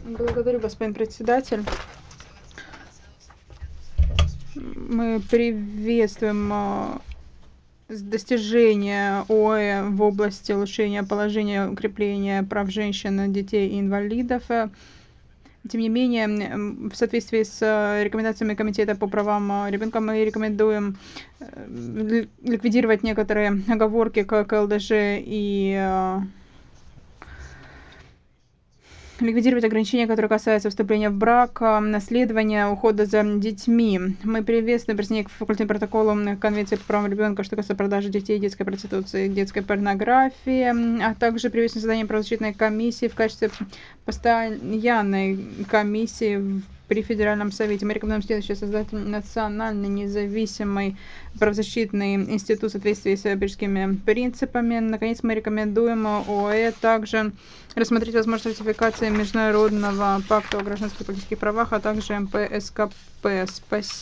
Благодарю, господин председатель. Мы приветствуем достижения ООН в области улучшения положения, укрепления прав женщин, детей и инвалидов. Тем не менее, в соответствии с рекомендациями Комитета по правам ребенка, мы рекомендуем ликвидировать некоторые оговорки к ЛДЖ и ликвидировать ограничения, которые касаются вступления в брак, наследования, ухода за детьми. Мы приветствуем присоединение к факультативному протоколу Конвенции по правам ребенка, что касается продажи детей, детской проституции, детской порнографии, а также приветствуем создание правозащитной комиссии в качестве постоянной комиссии при Федеральном совете. Мы рекомендуем следующее: создать национальный независимый правозащитный институт в соответствии с парижскими принципами. Наконец, мы рекомендуем ОАЭ также рассмотреть возможность ратификации Международного пакта о гражданских и политических правах, а также МПСКП. Спасибо.